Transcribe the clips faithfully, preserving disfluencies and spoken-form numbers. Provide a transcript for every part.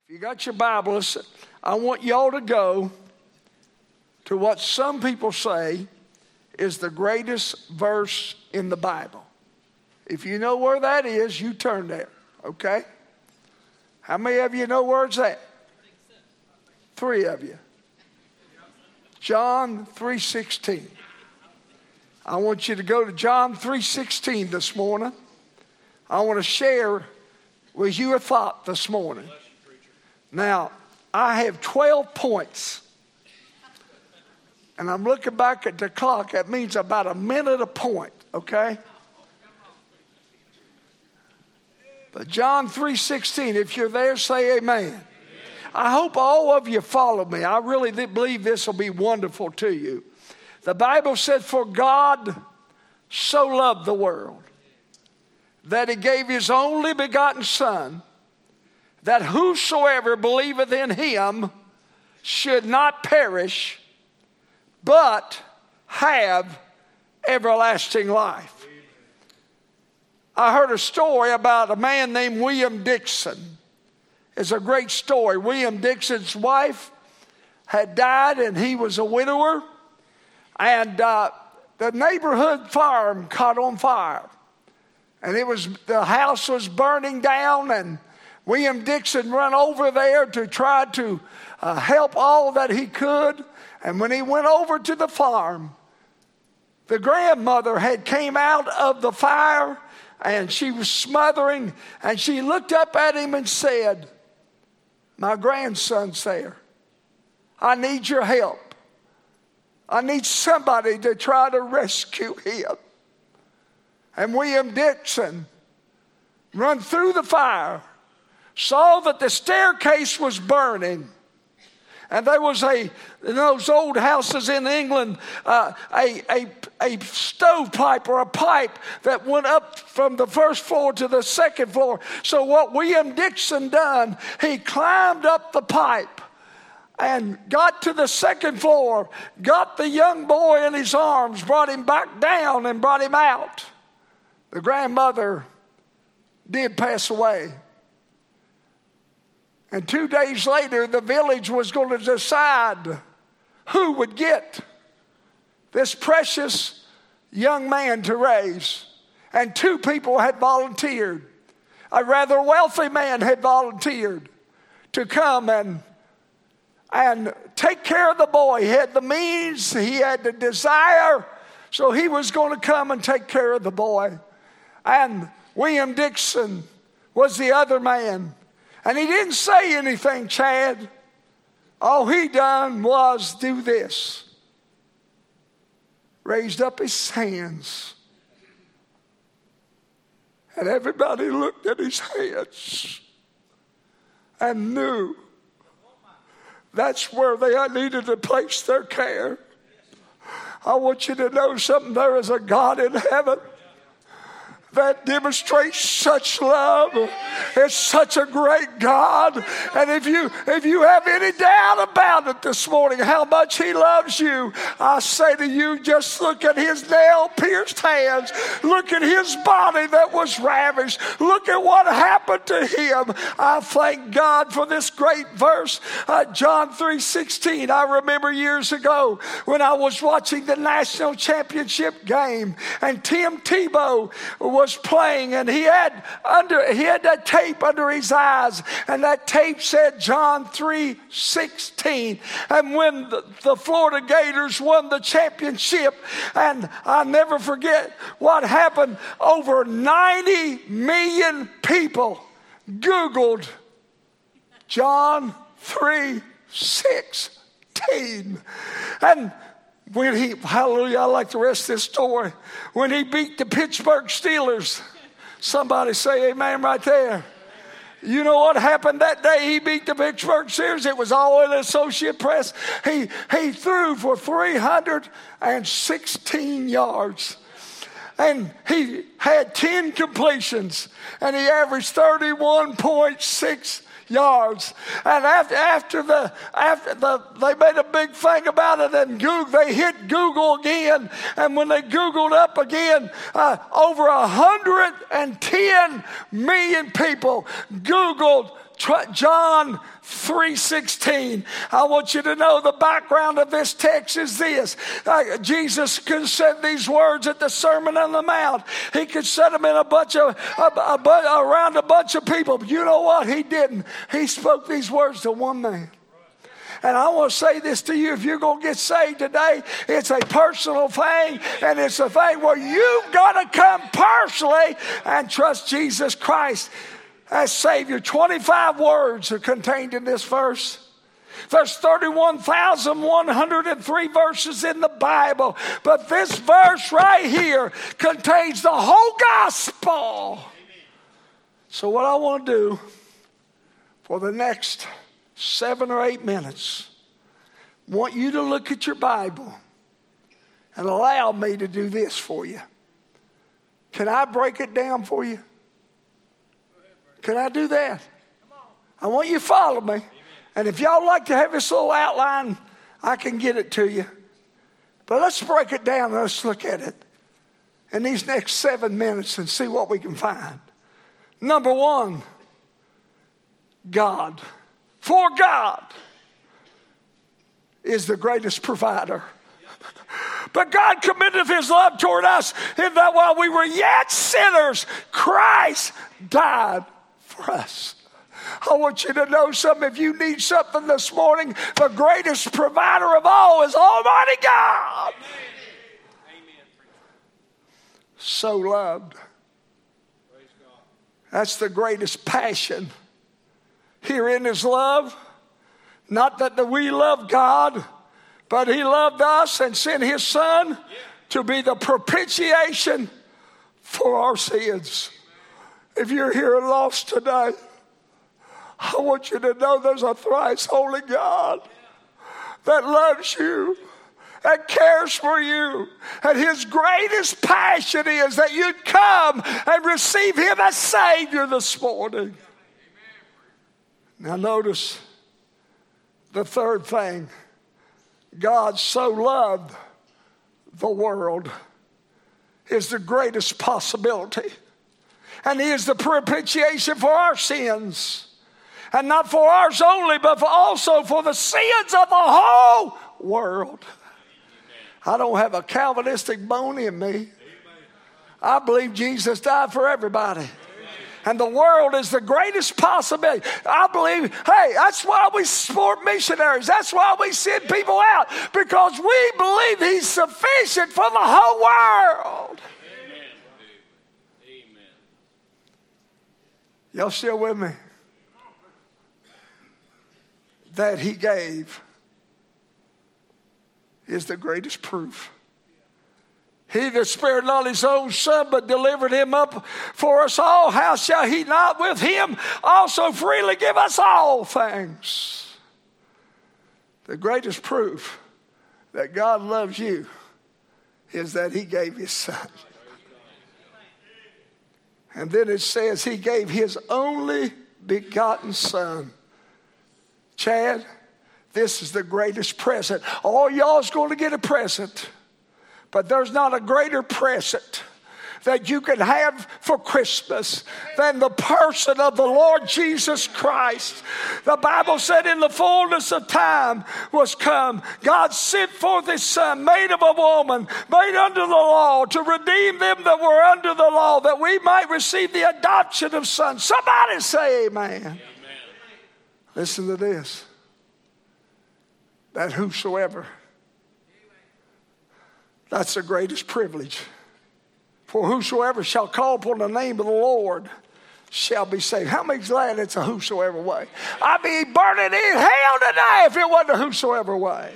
If you got your Bibles, I want y'all to go to what some people say is the greatest verse in the Bible. If you know where that is, you turn there, okay? How many of you know where it's at? Three of you. John three sixteen. I want you to go to John three sixteen this morning. I want to share with you a thought this morning. Now, I have twelve points. And I'm looking back at the clock. That means about a minute a point, okay? But John three sixteen, if you're there, say amen. Amen. I hope all of you follow me. I really believe this will be wonderful to you. The Bible said, for God so loved the world that he gave his only begotten Son, that whosoever believeth in him should not perish, but have everlasting life. I heard a story about a man named William Dixon. It's a great story. William Dixon's wife had died and he was a widower. And uh, the neighborhood farm caught on fire. And it was the house was burning down, and William Dixon ran over there to try to uh, help all that he could. And when he went over to the farm, the grandmother had came out of the fire and she was smothering, and she looked up at him and said, my grandson's there. I need your help. I need somebody to try to rescue him. And William Dixon run through the fire, saw that the staircase was burning. And there was a, in those old houses in England, uh, a, a, a stovepipe or a pipe that went up from the first floor to the second floor. So what William Dixon done, he climbed up the pipe and got to the second floor, got the young boy in his arms, brought him back down and brought him out. The grandmother did pass away. And two days later, the village was going to decide who would get this precious young man to raise. And two people had volunteered. A rather wealthy man had volunteered to come and, and take care of the boy. He had the means, he had the desire, so he was going to come and take care of the boy. And William Dixon was the other man. And he didn't say anything, Chad. All he done was do this. Raised up his hands. And everybody looked at his hands and knew that's where they needed to place their care. I want you to know something. There is a God in heaven that demonstrates such love. It's such a great God. And if you if you have any doubt about it this morning, how much he loves you, I say to you, just look at his nail-pierced hands. Look at his body that was ravished. Look at what happened to him. I thank God for this great verse, uh, John three sixteen. I remember years ago when I was watching the national championship game, and Tim Tebow was was playing, and he had under he had that tape under his eyes, and that tape said John three sixteen. And when the, the Florida Gators won the championship, and I'll never forget what happened, over ninety million people Googled John three sixteen. And when he, hallelujah, I like the rest of this story. When he beat the Pittsburgh Steelers, somebody say amen right there. You know what happened that day he beat the Pittsburgh Steelers? It was all in the Associated Press. He, he threw for three hundred sixteen yards. And he had ten completions. And he averaged thirty-one point six yards. And after after the after the they made a big thing about it, and Google, they hit Google again, and when they Googled up again, uh, over a hundred and ten million people Googled John three sixteen. I want you to know the background of this text is this. Uh, Jesus could say these words at the Sermon on the Mount. He could set them in a bunch of, a, a, a, around a bunch of people. But you know what? He didn't. He spoke these words to one man. And I want to say this to you. If you're going to get saved today, it's a personal thing. And it's a thing where you've got to come personally and trust Jesus Christ as Savior. twenty-five words are contained in this verse. There's thirty-one thousand one hundred three verses in the Bible. But this verse right here contains the whole gospel. So what I want to do for the next seven or eight minutes, I want you to look at your Bible and allow me to do this for you. Can I break it down for you? Can I do that? I want you to follow me. And if y'all like to have this little outline, I can get it to you. But let's break it down and let's look at it in these next seven minutes and see what we can find. Number one, God. For God is the greatest provider. But God commendeth his love toward us in that while we were yet sinners, Christ died for us. I want you to know something. If you need something this morning, the greatest provider of all is Almighty God. Amen. So loved. That's the greatest passion. Herein is love. Not that we love God, but he loved us and sent his son to be the propitiation for our sins. If you're here and lost today, I want you to know there's a thrice holy God that loves you and cares for you. And his greatest passion is that you'd come and receive him as Savior this morning. Now notice the third thing. God so loved the world is the greatest possibility. And he is the propitiation for our sins. And not for ours only, but for also for the sins of the whole world. I don't have a Calvinistic bone in me. I believe Jesus died for everybody. And the world is the greatest possibility. I believe, hey, that's why we support missionaries. That's why we send people out. Because we believe he's sufficient for the whole world. Amen. Amen. Y'all still with me? That he gave is the greatest proof. He that spared not his own son, but delivered him up for us all, how shall he not with him also freely give us all things? The greatest proof that God loves you is that he gave his son. And then it says he gave his only begotten son. Chad, this is the greatest present. All y'all's going to get a present. But there's not a greater present that you can have for Christmas than the person of the Lord Jesus Christ. The Bible said in the fullness of time was come. God sent forth his son, made of a woman, made under the law, to redeem them that were under the law, that we might receive the adoption of sons. Somebody say amen. Amen. Listen to this. That whosoever, that's the greatest privilege. For whosoever shall call upon the name of the Lord shall be saved. How many's glad it's a whosoever way? I'd be burning in hell today if it wasn't a whosoever way.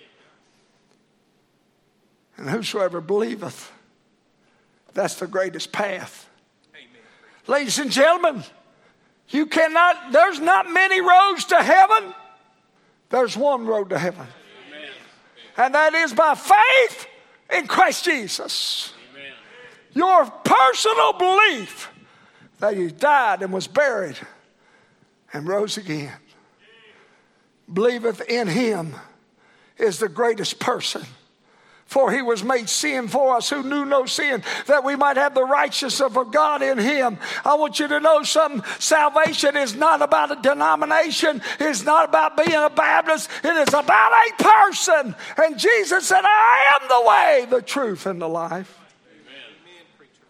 And whosoever believeth, that's the greatest path. Amen. Ladies and gentlemen, you cannot, there's not many roads to heaven. There's one road to heaven. Amen. And that is by faith in Christ Jesus. Amen. Your personal belief that he died and was buried and rose again. Believeth in him is the greatest person For he was made sin for us who knew no sin, that we might have the righteousness of God in him. I want you to know something. Salvation is not about a denomination. It's not about being a Baptist. It is about a person. And Jesus said, I am the way, the truth, and the life. Amen.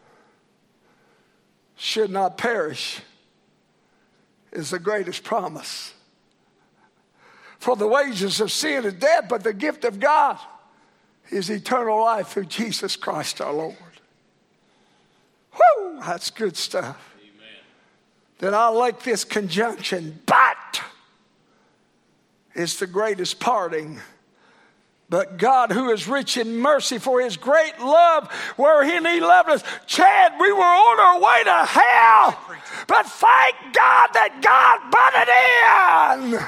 Should not perish is the greatest promise. For the wages of sin is death, but the gift of God is eternal life through Jesus Christ our Lord. Whoo, that's good stuff. Amen. Then I like this conjunction, but is the greatest parting. But God, who is rich in mercy for his great love, wherein he loved us. Chad, we were on our way to hell, but thank God that God brought it in.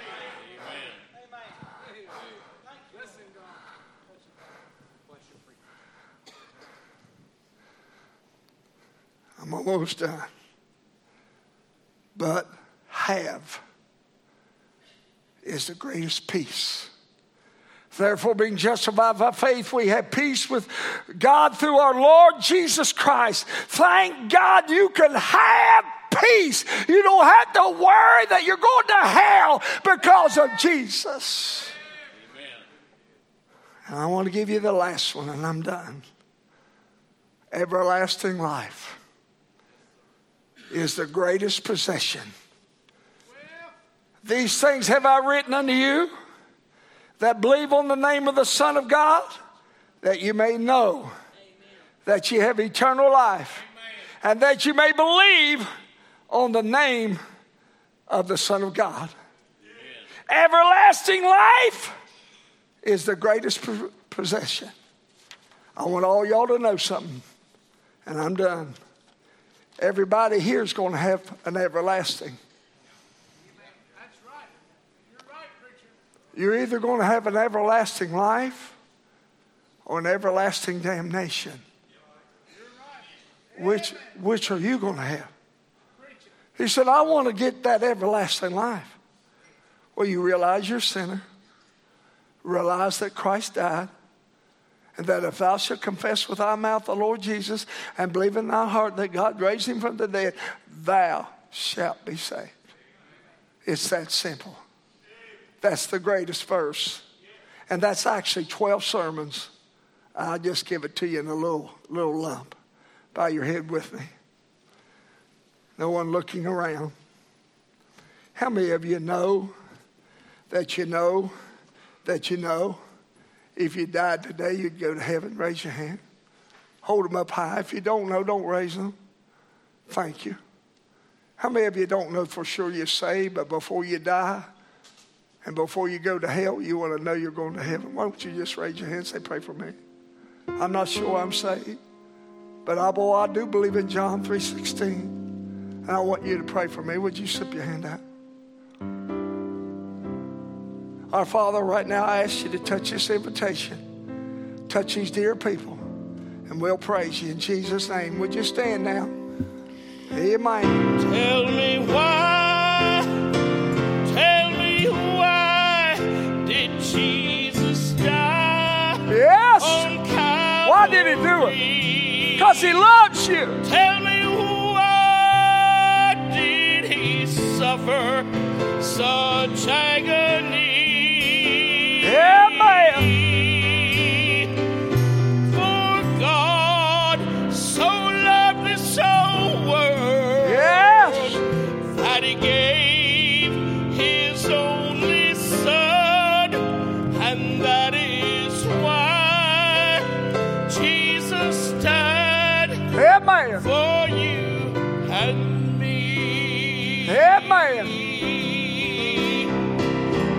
I'm almost done. But have is the greatest peace. Therefore, being justified by faith, we have peace with God through our Lord Jesus Christ. Thank God you can have peace. You don't have to worry that you're going to hell because of Jesus. Amen. And I want to give you the last one, and I'm done. Everlasting life is the greatest possession. These things have I written unto you that believe on the name of the Son of God, that you may know Amen. That you have eternal life, Amen. And that you may believe on the name of the Son of God. Amen. Everlasting life is the greatest possession. I want all y'all to know something, and I'm done. Everybody here is going to have an everlasting. That's right. You're right, preacher. You're either going to have an everlasting life or an everlasting damnation. You're right. Which, which are you going to have? He said, I want to get that everlasting life. Well, you realize you're a sinner. Realize that Christ died. And that if thou shalt confess with thy mouth the Lord Jesus and believe in thy heart that God raised him from the dead, thou shalt be saved. It's that simple. That's the greatest verse. And that's actually twelve sermons. I'll just give it to you in a little, little lump. Bow your head with me. No one looking around. How many of you know that you know that you know if you died today, you'd go to heaven? Raise your hand. Hold them up high. If you don't know, don't raise them. Thank you. How many of you don't know for sure you're saved, but before you die and before you go to hell, you want to know you're going to heaven? Why don't you just raise your hand and say, pray for me? I'm not sure I'm saved, but I, boy, I do believe in John three sixteen, and I want you to pray for me. Would you slip your hand out? Our Father, right now I ask you to touch this invitation. Touch these dear people. And we'll praise you in Jesus' name. Would you stand now? Amen. Tell me why, tell me why did Jesus die? Yes. On Calvary? Why did he do it? Because he loves you. Tell me why did he suffer such agony? Yeah, man. For God so loved this whole world, yes, that he gave his only Son, and that is why Jesus died yeah, man. for you and me. Yeah, man.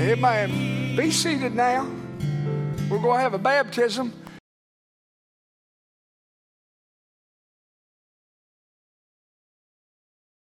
Amen. Be seated now. We're going to have a baptism.